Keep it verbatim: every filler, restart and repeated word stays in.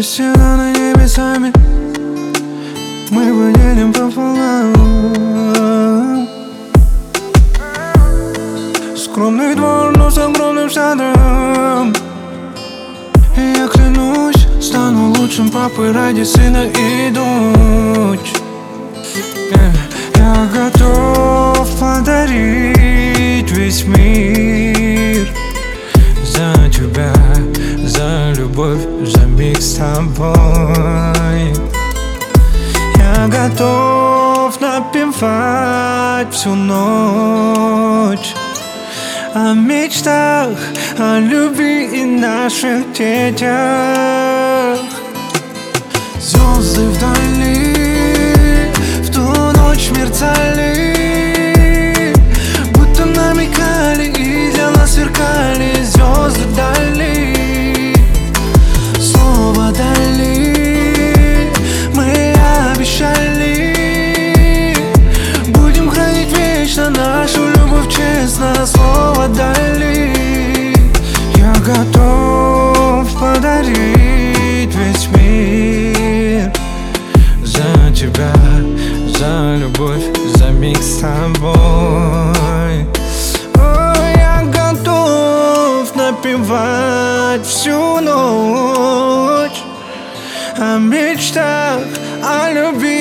стена на небесами, мы поделим пополам. Скромный двор, но с огромным садом. И я клянусь, стану лучшим папой ради сына и дочь. Я готов подарить весь мир за тебя, за любовь, за миг с тобой. Я готов напевать всю ночь о мечтах, о любви и наших детях. Звезды вдали в ту ночь мерцали, будто намекали и для нас сверкали. Звезды вдали слово дали, мы обещали, будем хранить вечно нашу любовь честно. Слово дали, я готов подарить весь мир за тебя, за любовь, за миг с тобой. О, я готов напевать всю ночь о мечтах, о любви